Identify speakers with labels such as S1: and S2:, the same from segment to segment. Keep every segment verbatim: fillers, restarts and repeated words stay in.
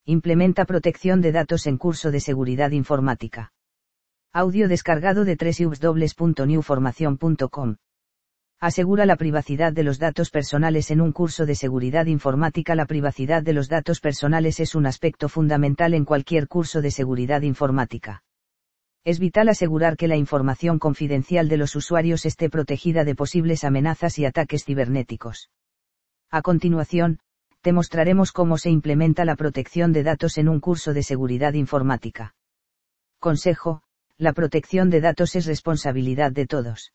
S1: Implementa protección de datos en curso de seguridad informática. Audio descargado de doble u doble u doble u punto new formación punto com. Asegura la privacidad de los datos personales en un curso de seguridad informática. La privacidad de los datos personales es un aspecto fundamental en cualquier curso de seguridad informática. Es vital asegurar que la información confidencial de los usuarios esté protegida de posibles amenazas y ataques cibernéticos. A continuación, te mostraremos cómo se implementa la protección de datos en un curso de seguridad informática. Consejo: la protección de datos es responsabilidad de todos.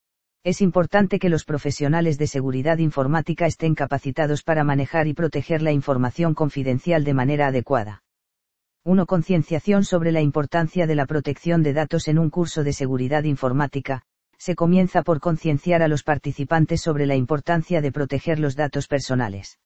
S1: Es importante que los profesionales de seguridad informática estén capacitados para manejar y proteger la información confidencial de manera adecuada. uno Concienciación sobre la importancia de la protección de datos en un curso de seguridad informática. Se comienza por concienciar a los participantes sobre la importancia de proteger los datos personales.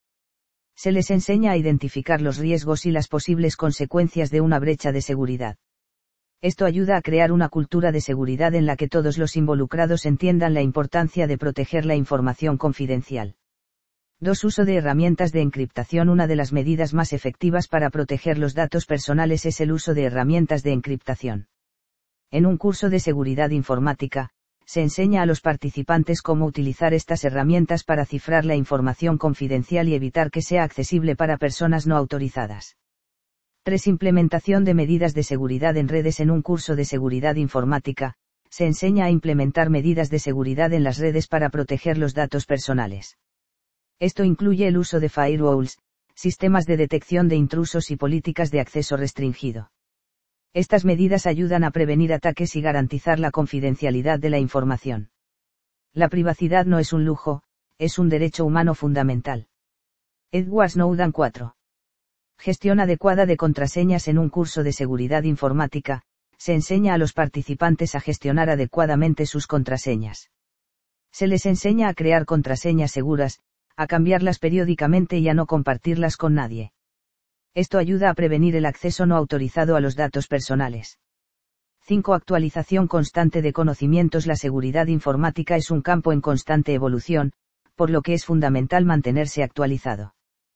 S1: Se les enseña a identificar los riesgos y las posibles consecuencias de una brecha de seguridad. Esto ayuda a crear una cultura de seguridad en la que todos los involucrados entiendan la importancia de proteger la información confidencial. dos Uso de herramientas de encriptación. Una de las medidas más efectivas para proteger los datos personales es el uso de herramientas de encriptación. En un curso de seguridad informática, se enseña a los participantes cómo utilizar estas herramientas para cifrar la información confidencial y evitar que sea accesible para personas no autorizadas. tres Implementación de medidas de seguridad en redes. En un curso de seguridad informática, se enseña a implementar medidas de seguridad en las redes para proteger los datos personales. Esto incluye el uso de firewalls, sistemas de detección de intrusos y políticas de acceso restringido. Estas medidas ayudan a prevenir ataques y garantizar la confidencialidad de la información. La privacidad no es un lujo, es un derecho humano fundamental. Edward Snowden. cuatro Gestión adecuada de contraseñas. En un curso de seguridad informática, se enseña a los participantes a gestionar adecuadamente sus contraseñas. Se les enseña a crear contraseñas seguras, a cambiarlas periódicamente y a no compartirlas con nadie. Esto ayuda a prevenir el acceso no autorizado a los datos personales. cinco Actualización constante de conocimientos. La seguridad informática es un campo en constante evolución, por lo que es fundamental mantenerse actualizado.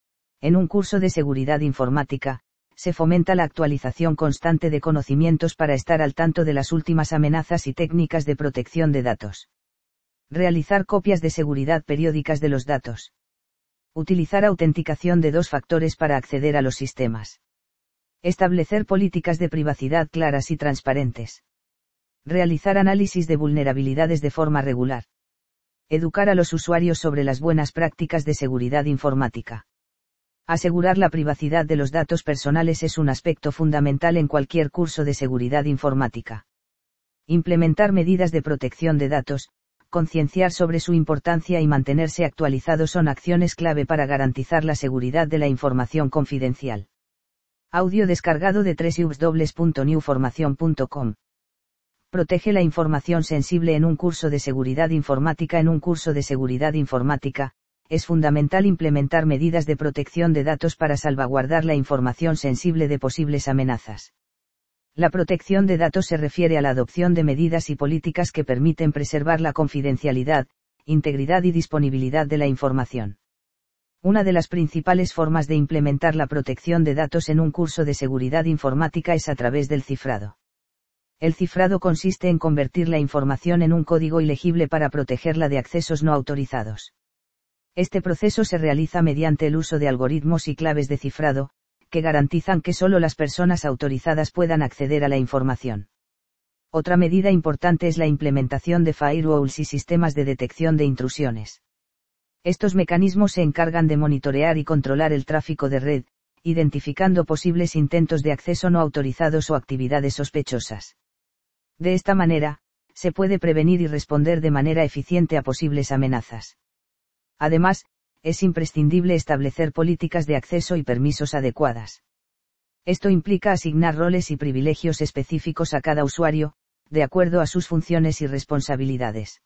S1: En un curso de seguridad informática, se fomenta la actualización constante de conocimientos para estar al tanto de las últimas amenazas y técnicas de protección de datos. Realizar copias de seguridad periódicas de los datos. Utilizar autenticación de dos factores para acceder a los sistemas. Establecer políticas de privacidad claras y transparentes. Realizar análisis de vulnerabilidades de forma regular. Educar a los usuarios sobre las buenas prácticas de seguridad informática. Asegurar la privacidad de los datos personales es un aspecto fundamental en cualquier curso de seguridad informática. Implementar medidas de protección de datos, concienciar sobre su importancia y mantenerse actualizado son acciones clave para garantizar la seguridad de la información confidencial. Audio descargado de doble u doble u doble u punto new formación punto com. Protege la información sensible en un curso de seguridad informática. En un curso de seguridad informática, es fundamental implementar medidas de protección de datos para salvaguardar la información sensible de posibles amenazas. La protección de datos se refiere a la adopción de medidas y políticas que permiten preservar la confidencialidad, integridad y disponibilidad de la información. Una de las principales formas de implementar la protección de datos en un curso de seguridad informática es a través del cifrado. El cifrado consiste en convertir la información en un código ilegible para protegerla de accesos no autorizados. Este proceso se realiza mediante el uso de algoritmos y claves de cifrado, que garantizan que solo las personas autorizadas puedan acceder a la información. Otra medida importante es la implementación de firewalls y sistemas de detección de intrusiones. Estos mecanismos se encargan de monitorear y controlar el tráfico de red, identificando posibles intentos de acceso no autorizados o actividades sospechosas. De esta manera, se puede prevenir y responder de manera eficiente a posibles amenazas. Además, es imprescindible establecer políticas de acceso y permisos adecuadas. Esto implica asignar roles y privilegios específicos a cada usuario, de acuerdo a sus funciones y responsabilidades.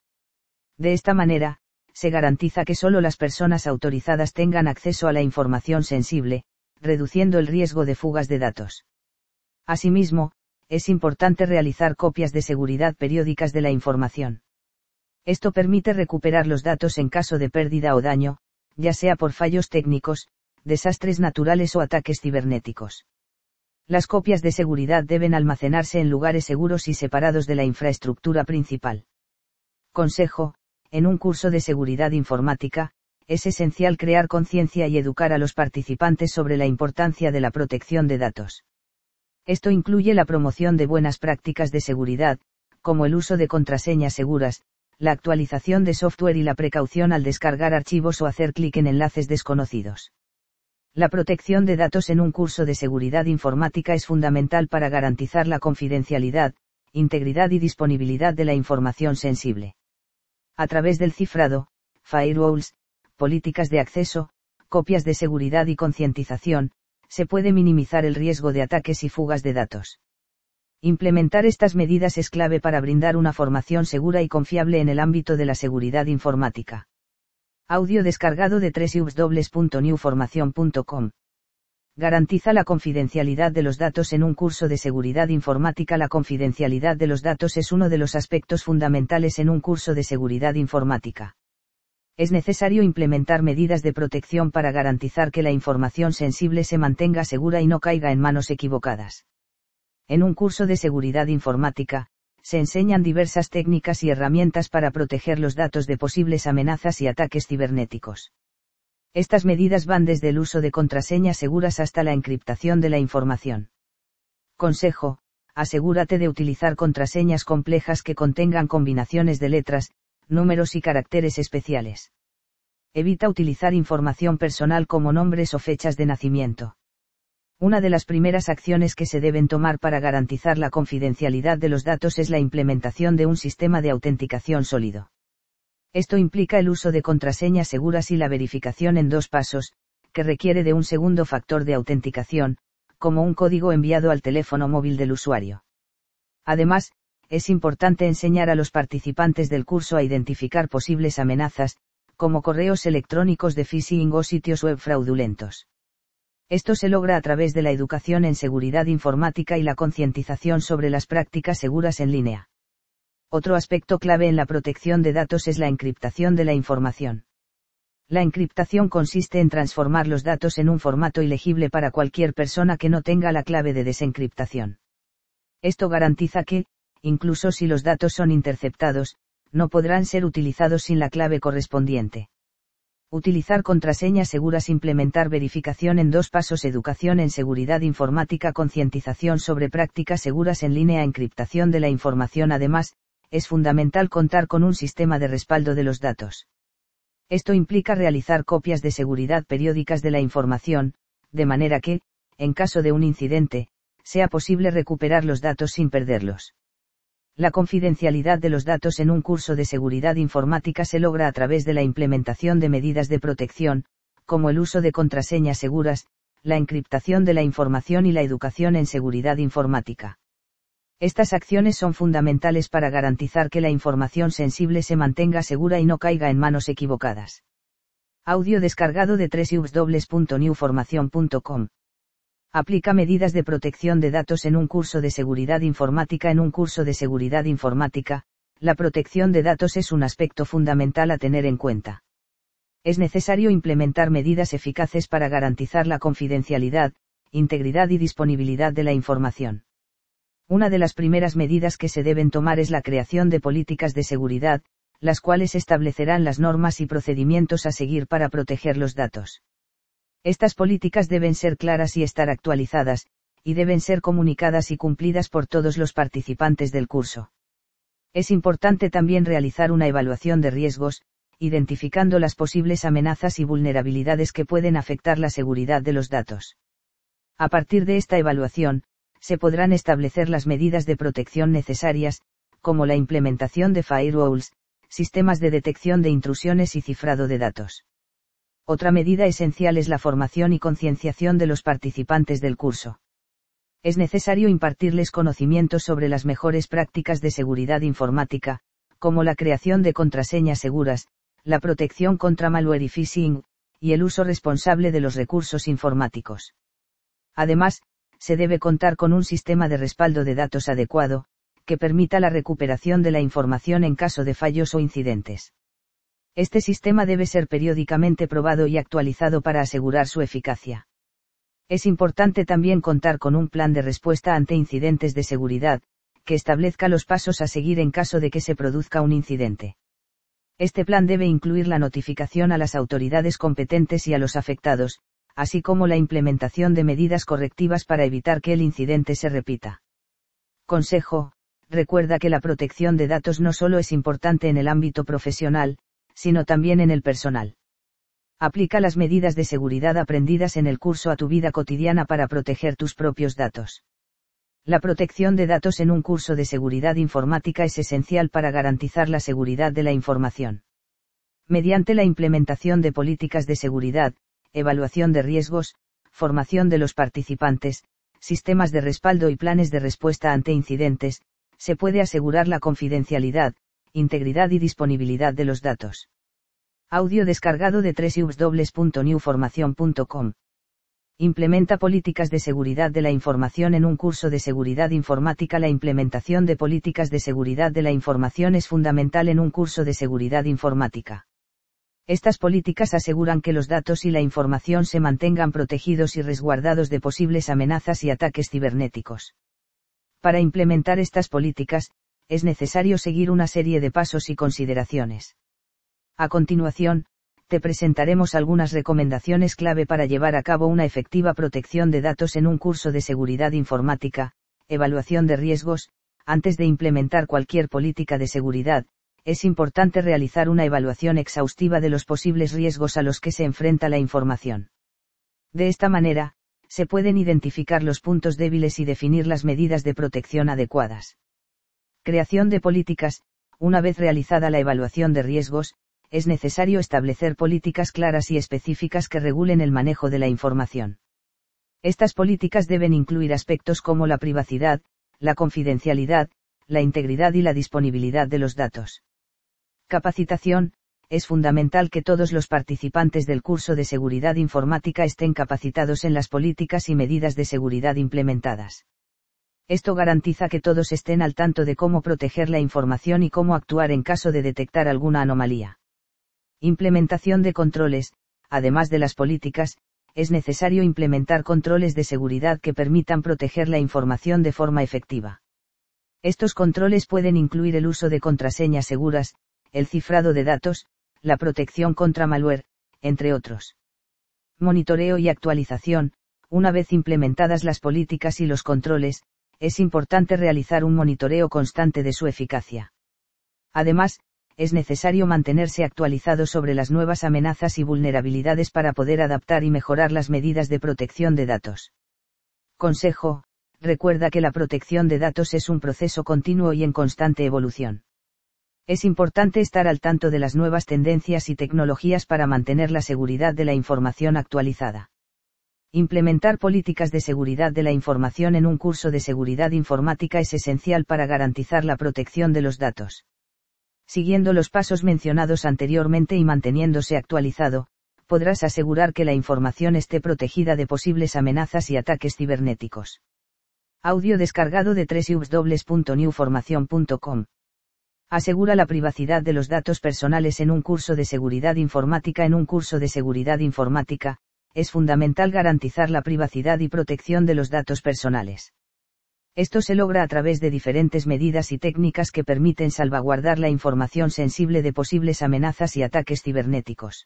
S1: De esta manera, se garantiza que solo las personas autorizadas tengan acceso a la información sensible, reduciendo el riesgo de fugas de datos. Asimismo, es importante realizar copias de seguridad periódicas de la información. Esto permite recuperar los datos en caso de pérdida o daño, ya sea por fallos técnicos, desastres naturales o ataques cibernéticos. Las copias de seguridad deben almacenarse en lugares seguros y separados de la infraestructura principal. Consejo: en un curso de seguridad informática, es esencial crear conciencia y educar a los participantes sobre la importancia de la protección de datos. Esto incluye la promoción de buenas prácticas de seguridad, como el uso de contraseñas seguras, la actualización de software y la precaución al descargar archivos o hacer clic en enlaces desconocidos. La protección de datos en un curso de seguridad informática es fundamental para garantizar la confidencialidad, integridad y disponibilidad de la información sensible. A través del cifrado, firewalls, políticas de acceso, copias de seguridad y concientización, se puede minimizar el riesgo de ataques y fugas de datos. Implementar estas medidas es clave para brindar una formación segura y confiable en el ámbito de la seguridad informática. Audio descargado de doble u doble u doble u punto new formación punto com. Garantiza la confidencialidad de los datos en un curso de seguridad informática. La confidencialidad de los datos es uno de los aspectos fundamentales en un curso de seguridad informática. Es necesario implementar medidas de protección para garantizar que la información sensible se mantenga segura y no caiga en manos equivocadas. En un curso de seguridad informática, se enseñan diversas técnicas y herramientas para proteger los datos de posibles amenazas y ataques cibernéticos. Estas medidas van desde el uso de contraseñas seguras hasta la encriptación de la información. Consejo: asegúrate de utilizar contraseñas complejas que contengan combinaciones de letras, números y caracteres especiales. Evita utilizar información personal como nombres o fechas de nacimiento. Una de las primeras acciones que se deben tomar para garantizar la confidencialidad de los datos es la implementación de un sistema de autenticación sólido. Esto implica el uso de contraseñas seguras y la verificación en dos pasos, que requiere de un segundo factor de autenticación, como un código enviado al teléfono móvil del usuario. Además, es importante enseñar a los participantes del curso a identificar posibles amenazas, como correos electrónicos de phishing o sitios web fraudulentos. Esto se logra a través de la educación en seguridad informática y la concientización sobre las prácticas seguras en línea. Otro aspecto clave en la protección de datos es la encriptación de la información. La encriptación consiste en transformar los datos en un formato ilegible para cualquier persona que no tenga la clave de desencriptación. Esto garantiza que, incluso si los datos son interceptados, no podrán ser utilizados sin la clave correspondiente. Utilizar contraseñas seguras. Implementar verificación en dos pasos. Educación en seguridad informática. Concientización sobre prácticas seguras en línea. Encriptación de la información. Además, es fundamental contar con un sistema de respaldo de los datos. Esto implica realizar copias de seguridad periódicas de la información, de manera que, en caso de un incidente, sea posible recuperar los datos sin perderlos. La confidencialidad de los datos en un curso de seguridad informática se logra a través de la implementación de medidas de protección, como el uso de contraseñas seguras, la encriptación de la información y la educación en seguridad informática. Estas acciones son fundamentales para garantizar que la información sensible se mantenga segura y no caiga en manos equivocadas. Audio descargado de doble u doble u doble u punto new formación punto com. Aplica medidas de protección de datos en un curso de seguridad informática. En un curso de seguridad informática, la protección de datos es un aspecto fundamental a tener en cuenta. Es necesario implementar medidas eficaces para garantizar la confidencialidad, integridad y disponibilidad de la información. Una de las primeras medidas que se deben tomar es la creación de políticas de seguridad, las cuales establecerán las normas y procedimientos a seguir para proteger los datos. Estas políticas deben ser claras y estar actualizadas, y deben ser comunicadas y cumplidas por todos los participantes del curso. Es importante también realizar una evaluación de riesgos, identificando las posibles amenazas y vulnerabilidades que pueden afectar la seguridad de los datos. A partir de esta evaluación, se podrán establecer las medidas de protección necesarias, como la implementación de firewalls, sistemas de detección de intrusiones y cifrado de datos. Otra medida esencial es la formación y concienciación de los participantes del curso. Es necesario impartirles conocimientos sobre las mejores prácticas de seguridad informática, como la creación de contraseñas seguras, la protección contra malware y phishing, y el uso responsable de los recursos informáticos. Además, se debe contar con un sistema de respaldo de datos adecuado, que permita la recuperación de la información en caso de fallos o incidentes. Este sistema debe ser periódicamente probado y actualizado para asegurar su eficacia. Es importante también contar con un plan de respuesta ante incidentes de seguridad, que establezca los pasos a seguir en caso de que se produzca un incidente. Este plan debe incluir la notificación a las autoridades competentes y a los afectados, así como la implementación de medidas correctivas para evitar que el incidente se repita. Consejo: recuerda que la protección de datos no solo es importante en el ámbito profesional, sino también en el personal. Aplica las medidas de seguridad aprendidas en el curso a tu vida cotidiana para proteger tus propios datos. La protección de datos en un curso de seguridad informática es esencial para garantizar la seguridad de la información. Mediante la implementación de políticas de seguridad, evaluación de riesgos, formación de los participantes, sistemas de respaldo y planes de respuesta ante incidentes, se puede asegurar la confidencialidad, integridad y disponibilidad de los datos. Audio descargado de doble u doble u doble u punto new formación punto com. Implementa políticas de seguridad de la información en un curso de seguridad informática. La implementación de políticas de seguridad de la información es fundamental en un curso de seguridad informática. Estas políticas aseguran que los datos y la información se mantengan protegidos y resguardados de posibles amenazas y ataques cibernéticos. Para implementar estas políticas, es necesario seguir una serie de pasos y consideraciones. A continuación, te presentaremos algunas recomendaciones clave para llevar a cabo una efectiva protección de datos en un curso de seguridad informática. Evaluación de riesgos. Antes de implementar cualquier política de seguridad, es importante realizar una evaluación exhaustiva de los posibles riesgos a los que se enfrenta la información. De esta manera, se pueden identificar los puntos débiles y definir las medidas de protección adecuadas. Creación de políticas. Una vez realizada la evaluación de riesgos, es necesario establecer políticas claras y específicas que regulen el manejo de la información. Estas políticas deben incluir aspectos como la privacidad, la confidencialidad, la integridad y la disponibilidad de los datos. Capacitación. Es fundamental que todos los participantes del curso de seguridad informática estén capacitados en las políticas y medidas de seguridad implementadas. Esto garantiza que todos estén al tanto de cómo proteger la información y cómo actuar en caso de detectar alguna anomalía. Implementación de controles. Además de las políticas, es necesario implementar controles de seguridad que permitan proteger la información de forma efectiva. Estos controles pueden incluir el uso de contraseñas seguras, el cifrado de datos, la protección contra malware, entre otros. Monitoreo y actualización. Una vez implementadas las políticas y los controles, es importante realizar un monitoreo constante de su eficacia. Además, es necesario mantenerse actualizado sobre las nuevas amenazas y vulnerabilidades para poder adaptar y mejorar las medidas de protección de datos. Consejo: recuerda que la protección de datos es un proceso continuo y en constante evolución. Es importante estar al tanto de las nuevas tendencias y tecnologías para mantener la seguridad de la información actualizada. Implementar políticas de seguridad de la información en un curso de seguridad informática es esencial para garantizar la protección de los datos. Siguiendo los pasos mencionados anteriormente y manteniéndose actualizado, podrás asegurar que la información esté protegida de posibles amenazas y ataques cibernéticos. Audio descargado de doble u doble u doble u punto new formación punto com. Asegura la privacidad de los datos personales en un curso de seguridad informática. En un curso de seguridad informática, es fundamental garantizar la privacidad y protección de los datos personales. Esto se logra a través de diferentes medidas y técnicas que permiten salvaguardar la información sensible de posibles amenazas y ataques cibernéticos.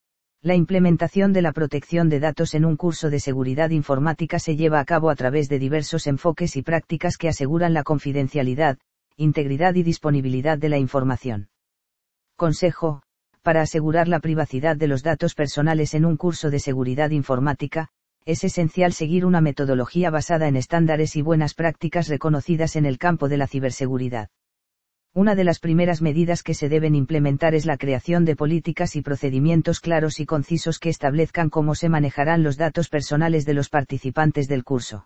S1: La implementación de la protección de datos en un curso de seguridad informática se lleva a cabo a través de diversos enfoques y prácticas que aseguran la confidencialidad, integridad y disponibilidad de la información. Consejo: para asegurar la privacidad de los datos personales en un curso de seguridad informática, es esencial seguir una metodología basada en estándares y buenas prácticas reconocidas en el campo de la ciberseguridad. Una de las primeras medidas que se deben implementar es la creación de políticas y procedimientos claros y concisos que establezcan cómo se manejarán los datos personales de los participantes del curso.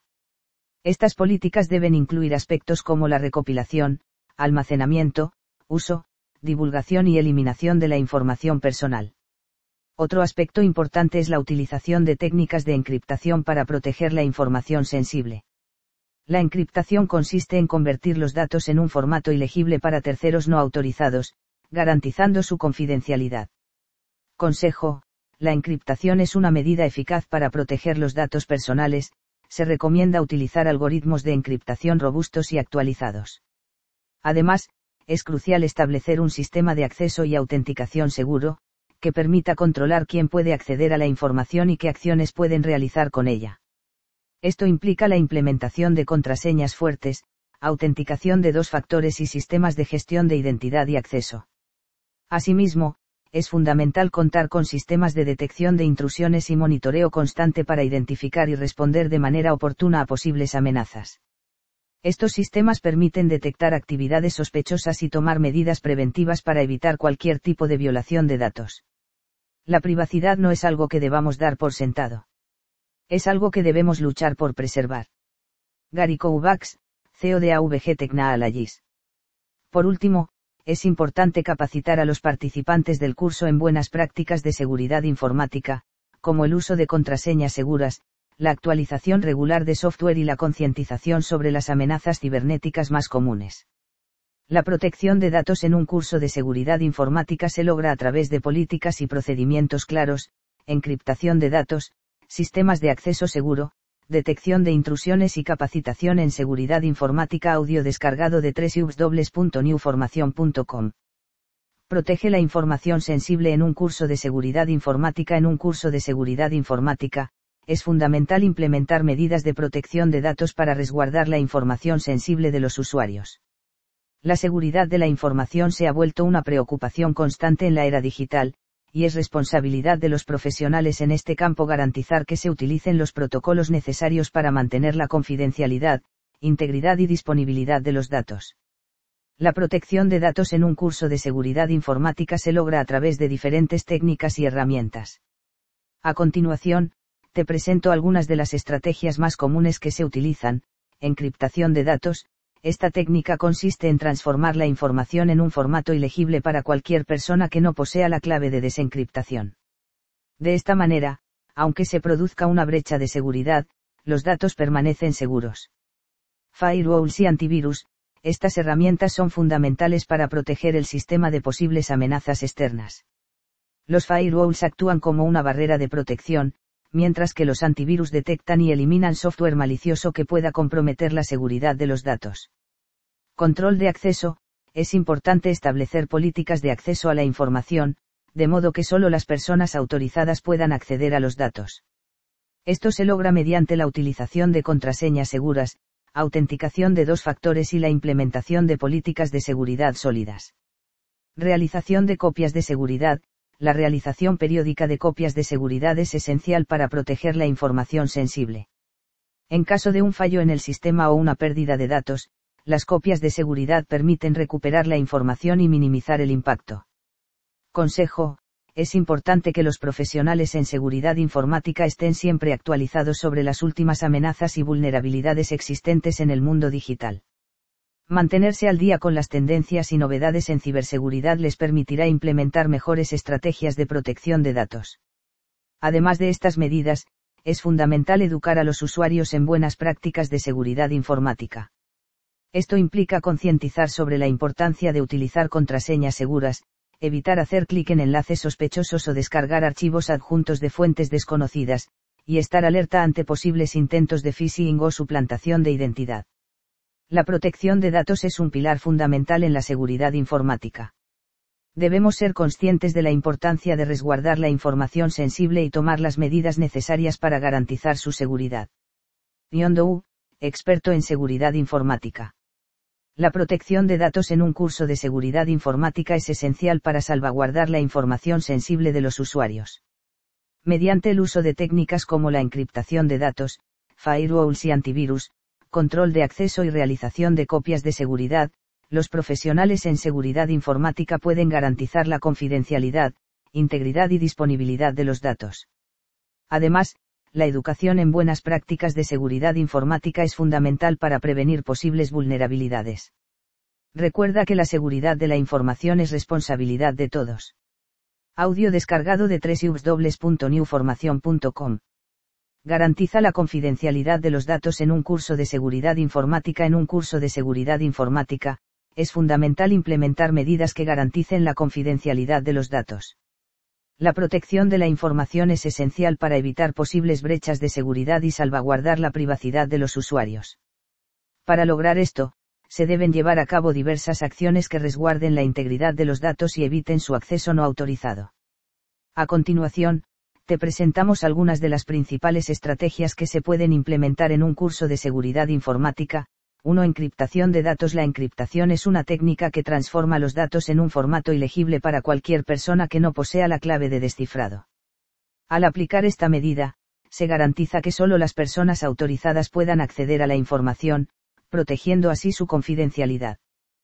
S1: Estas políticas deben incluir aspectos como la recopilación, almacenamiento, uso, divulgación y eliminación de la información personal. Otro aspecto importante es la utilización de técnicas de encriptación para proteger la información sensible. La encriptación consiste en convertir los datos en un formato ilegible para terceros no autorizados, garantizando su confidencialidad. Consejo: la encriptación es una medida eficaz para proteger los datos personales. Se recomienda utilizar algoritmos de encriptación robustos y actualizados. Además, es crucial establecer un sistema de acceso y autenticación seguro, que permita controlar quién puede acceder a la información y qué acciones pueden realizar con ella. Esto implica la implementación de contraseñas fuertes, autenticación de dos factores y sistemas de gestión de identidad y acceso. Asimismo, es fundamental contar con sistemas de detección de intrusiones y monitoreo constante para identificar y responder de manera oportuna a posibles amenazas. Estos sistemas permiten detectar actividades sospechosas y tomar medidas preventivas para evitar cualquier tipo de violación de datos. La privacidad no es algo que debamos dar por sentado. Es algo que debemos luchar por preservar. Gary Kovacs, C E O de A V G Technologies. Por último, es importante capacitar a los participantes del curso en buenas prácticas de seguridad informática, como el uso de contraseñas seguras, la actualización regular de software y la concientización sobre las amenazas cibernéticas más comunes. La protección de datos en un curso de seguridad informática se logra a través de políticas y procedimientos claros, encriptación de datos, sistemas de acceso seguro, detección de intrusiones y capacitación en seguridad informática. Audio descargado de doble u doble u doble u punto new formación punto com. Protege la información sensible en un curso de seguridad informática. En un curso de seguridad informática, es fundamental implementar medidas de protección de datos para resguardar la información sensible de los usuarios. La seguridad de la información se ha vuelto una preocupación constante en la era digital, y es responsabilidad de los profesionales en este campo garantizar que se utilicen los protocolos necesarios para mantener la confidencialidad, integridad y disponibilidad de los datos. La protección de datos en un curso de seguridad informática se logra a través de diferentes técnicas y herramientas. A continuación, te presento algunas de las estrategias más comunes que se utilizan. Encriptación de datos. Esta técnica consiste en transformar la información en un formato ilegible para cualquier persona que no posea la clave de desencriptación. De esta manera, aunque se produzca una brecha de seguridad, los datos permanecen seguros. Firewalls y antivirus. Estas herramientas son fundamentales para proteger el sistema de posibles amenazas externas. Los firewalls actúan como una barrera de protección, mientras que los antivirus detectan y eliminan software malicioso que pueda comprometer la seguridad de los datos. Control de acceso. Es importante establecer políticas de acceso a la información, de modo que solo las personas autorizadas puedan acceder a los datos. Esto se logra mediante la utilización de contraseñas seguras, autenticación de dos factores y la implementación de políticas de seguridad sólidas. Realización de copias de seguridad. La realización periódica de copias de seguridad es esencial para proteger la información sensible. En caso de un fallo en el sistema o una pérdida de datos, las copias de seguridad permiten recuperar la información y minimizar el impacto. Consejo: es importante que los profesionales en seguridad informática estén siempre actualizados sobre las últimas amenazas y vulnerabilidades existentes en el mundo digital. Mantenerse al día con las tendencias y novedades en ciberseguridad les permitirá implementar mejores estrategias de protección de datos. Además de estas medidas, es fundamental educar a los usuarios en buenas prácticas de seguridad informática. Esto implica concientizar sobre la importancia de utilizar contraseñas seguras, evitar hacer clic en enlaces sospechosos o descargar archivos adjuntos de fuentes desconocidas, y estar alerta ante posibles intentos de phishing o suplantación de identidad. La protección de datos es un pilar fundamental en la seguridad informática. Debemos ser conscientes de la importancia de resguardar la información sensible y tomar las medidas necesarias para garantizar su seguridad. John Doe, experto en seguridad informática. La protección de datos en un curso de seguridad informática es esencial para salvaguardar la información sensible de los usuarios. Mediante el uso de técnicas como la encriptación de datos, firewalls y antivirus, control de acceso y realización de copias de seguridad, los profesionales en seguridad informática pueden garantizar la confidencialidad, integridad y disponibilidad de los datos. Además, la educación en buenas prácticas de seguridad informática es fundamental para prevenir posibles vulnerabilidades. Recuerda que la seguridad de la información es responsabilidad de todos. Audio descargado de doble u doble u doble u punto new formación punto com. Garantiza la confidencialidad de los datos en un curso de seguridad informática. En un curso de seguridad informática, es fundamental implementar medidas que garanticen la confidencialidad de los datos. La protección de la información es esencial para evitar posibles brechas de seguridad y salvaguardar la privacidad de los usuarios. Para lograr esto, se deben llevar a cabo diversas acciones que resguarden la integridad de los datos y eviten su acceso no autorizado. A continuación, te presentamos algunas de las principales estrategias que se pueden implementar en un curso de seguridad informática. uno Encriptación de datos. La encriptación es una técnica que transforma los datos en un formato ilegible para cualquier persona que no posea la clave de descifrado. Al aplicar esta medida, se garantiza que solo las personas autorizadas puedan acceder a la información, protegiendo así su confidencialidad.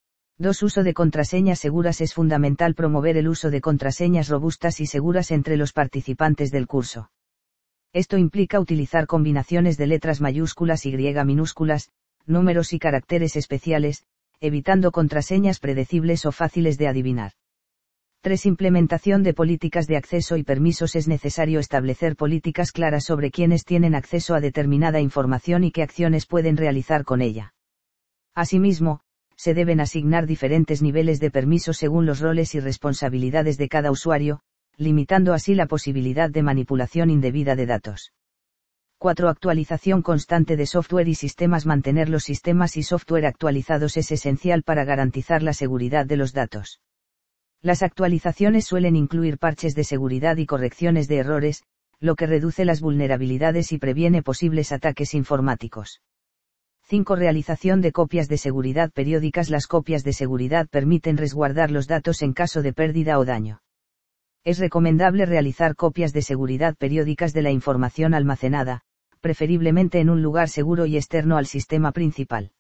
S1: dos Uso de contraseñas seguras. Es fundamental promover el uso de contraseñas robustas y seguras entre los participantes del curso. Esto implica utilizar combinaciones de letras mayúsculas y minúsculas, números y caracteres especiales, evitando contraseñas predecibles o fáciles de adivinar. tres Implementación de políticas de acceso y permisos. Es necesario establecer políticas claras sobre quiénes tienen acceso a determinada información y qué acciones pueden realizar con ella. Asimismo, se deben asignar diferentes niveles de permiso según los roles y responsabilidades de cada usuario, limitando así la posibilidad de manipulación indebida de datos. cuatro Actualización constante de software y sistemas. Mantener los sistemas y software actualizados es esencial para garantizar la seguridad de los datos. Las actualizaciones suelen incluir parches de seguridad y correcciones de errores, lo que reduce las vulnerabilidades y previene posibles ataques informáticos. cinco Realización de copias de seguridad periódicas. Las copias de seguridad permiten resguardar los datos en caso de pérdida o daño. Es recomendable realizar copias de seguridad periódicas de la información almacenada, preferiblemente en un lugar seguro y externo al sistema principal.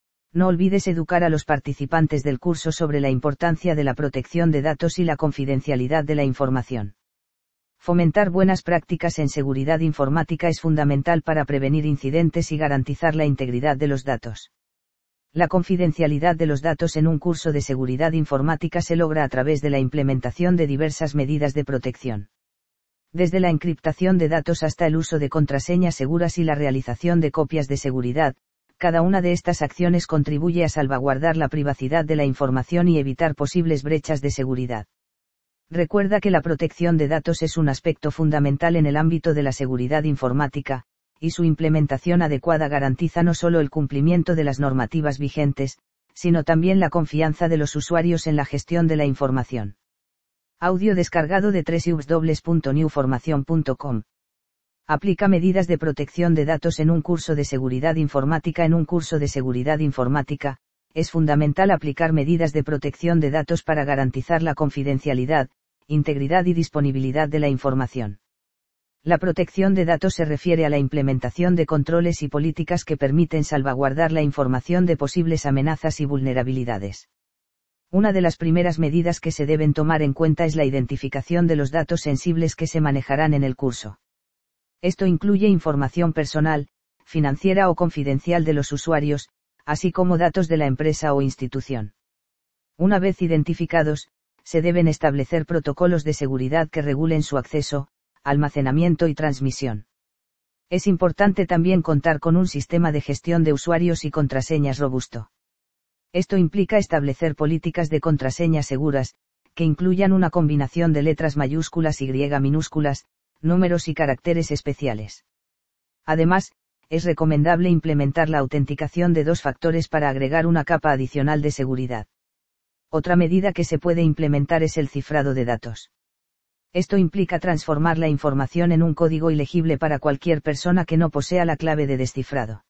S1: No olvides educar a los participantes del curso sobre la importancia de la protección de datos y la confidencialidad de la información. Fomentar buenas prácticas en seguridad informática es fundamental para prevenir incidentes y garantizar la integridad de los datos. La confidencialidad de los datos en un curso de seguridad informática se logra a través de la implementación de diversas medidas de protección. Desde la encriptación de datos hasta el uso de contraseñas seguras y la realización de copias de seguridad, cada una de estas acciones contribuye a salvaguardar la privacidad de la información y evitar posibles brechas de seguridad. Recuerda que la protección de datos es un aspecto fundamental en el ámbito de la seguridad informática, y su implementación adecuada garantiza no solo el cumplimiento de las normativas vigentes, sino también la confianza de los usuarios en la gestión de la información. Audio descargado de doble u doble u doble u punto new formación punto com. Aplica medidas de protección de datos en un curso de seguridad informática. En un curso de seguridad informática, es fundamental aplicar medidas de protección de datos para garantizar la confidencialidad, integridad y disponibilidad de la información. La protección de datos se refiere a la implementación de controles y políticas que permiten salvaguardar la información de posibles amenazas y vulnerabilidades. Una de las primeras medidas que se deben tomar en cuenta es la identificación de los datos sensibles que se manejarán en el curso. Esto incluye información personal, financiera o confidencial de los usuarios, así como datos de la empresa o institución. Una vez identificados, se deben establecer protocolos de seguridad que regulen su acceso, almacenamiento y transmisión. Es importante también contar con un sistema de gestión de usuarios y contraseñas robusto. Esto implica establecer políticas de contraseñas seguras, que incluyan una combinación de letras mayúsculas y minúsculas, números y caracteres especiales. Además, es recomendable implementar la autenticación de dos factores para agregar una capa adicional de seguridad. Otra medida que se puede implementar es el cifrado de datos. Esto implica transformar la información en un código ilegible para cualquier persona que no posea la clave de descifrado.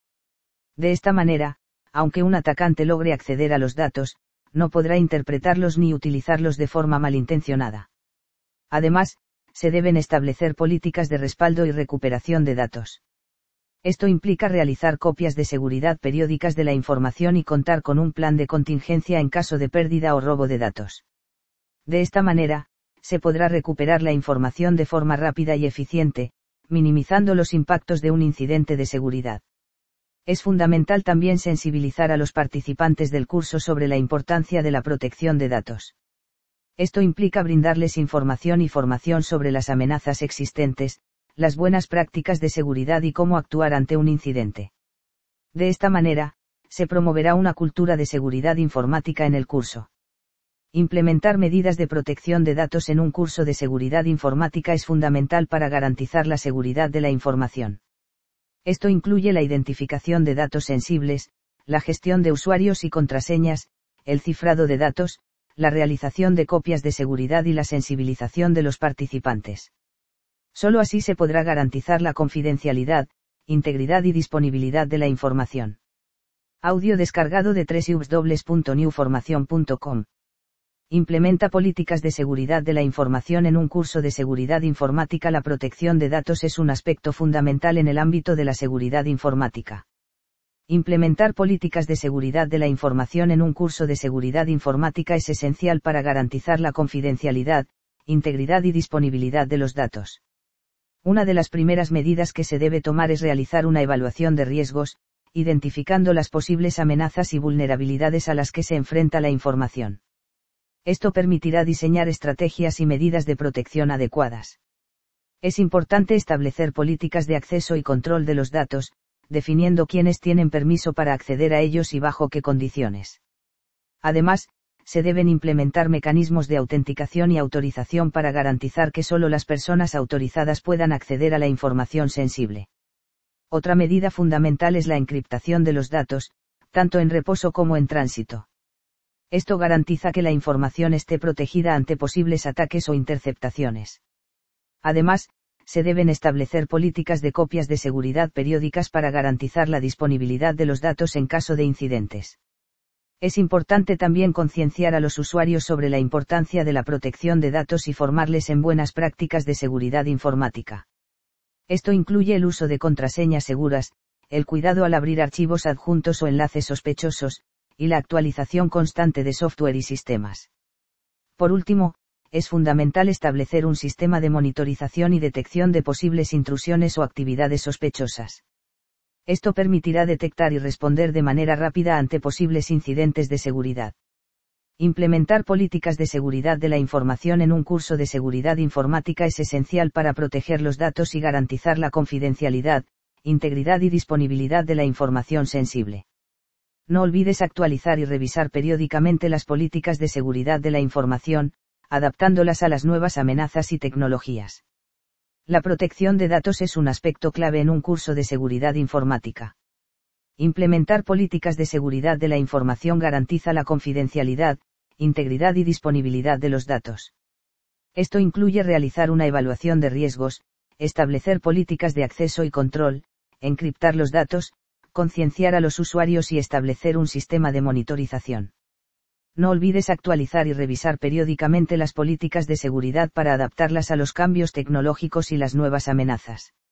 S1: De esta manera, aunque un atacante logre acceder a los datos, no podrá interpretarlos ni utilizarlos de forma malintencionada. Además, se deben establecer políticas de respaldo y recuperación de datos. Esto implica realizar copias de seguridad periódicas de la información y contar con un plan de contingencia en caso de pérdida o robo de datos. De esta manera, se podrá recuperar la información de forma rápida y eficiente, minimizando los impactos de un incidente de seguridad. Es fundamental también sensibilizar a los participantes del curso sobre la importancia de la protección de datos. Esto implica brindarles información y formación sobre las amenazas existentes, las buenas prácticas de seguridad y cómo actuar ante un incidente. De esta manera, se promoverá una cultura de seguridad informática en el curso. Implementar medidas de protección de datos en un curso de seguridad informática es fundamental para garantizar la seguridad de la información. Esto incluye la identificación de datos sensibles, la gestión de usuarios y contraseñas, el cifrado de datos, la realización de copias de seguridad y la sensibilización de los participantes. Solo así se podrá garantizar la confidencialidad, integridad y disponibilidad de la información. Audio descargado de doble u doble u doble u punto new formación punto com. Implementa políticas de seguridad de la información en un curso de seguridad informática. La protección de datos es un aspecto fundamental en el ámbito de la seguridad informática. Implementar políticas de seguridad de la información en un curso de seguridad informática es esencial para garantizar la confidencialidad, integridad y disponibilidad de los datos. Una de las primeras medidas que se debe tomar es realizar una evaluación de riesgos, identificando las posibles amenazas y vulnerabilidades a las que se enfrenta la información. Esto permitirá diseñar estrategias y medidas de protección adecuadas. Es importante establecer políticas de acceso y control de los datos, definiendo quiénes tienen permiso para acceder a ellos y bajo qué condiciones. Además, se deben implementar mecanismos de autenticación y autorización para garantizar que solo las personas autorizadas puedan acceder a la información sensible. Otra medida fundamental es la encriptación de los datos, tanto en reposo como en tránsito. Esto garantiza que la información esté protegida ante posibles ataques o interceptaciones. Además, se deben establecer políticas de copias de seguridad periódicas para garantizar la disponibilidad de los datos en caso de incidentes. Es importante también concienciar a los usuarios sobre la importancia de la protección de datos y formarles en buenas prácticas de seguridad informática. Esto incluye el uso de contraseñas seguras, el cuidado al abrir archivos adjuntos o enlaces sospechosos, y la actualización constante de software y sistemas. Por último, es fundamental establecer un sistema de monitorización y detección de posibles intrusiones o actividades sospechosas. Esto permitirá detectar y responder de manera rápida ante posibles incidentes de seguridad. Implementar políticas de seguridad de la información en un curso de seguridad informática es esencial para proteger los datos y garantizar la confidencialidad, integridad y disponibilidad de la información sensible. No olvides actualizar y revisar periódicamente las políticas de seguridad de la información, adaptándolas a las nuevas amenazas y tecnologías. La protección de datos es un aspecto clave en un curso de seguridad informática. Implementar políticas de seguridad de la información garantiza la confidencialidad, integridad y disponibilidad de los datos. Esto incluye realizar una evaluación de riesgos, establecer políticas de acceso y control, encriptar los datos, concienciar a los usuarios y establecer un sistema de monitorización. No olvides actualizar y revisar periódicamente las políticas de seguridad para adaptarlas a los cambios tecnológicos y las nuevas amenazas.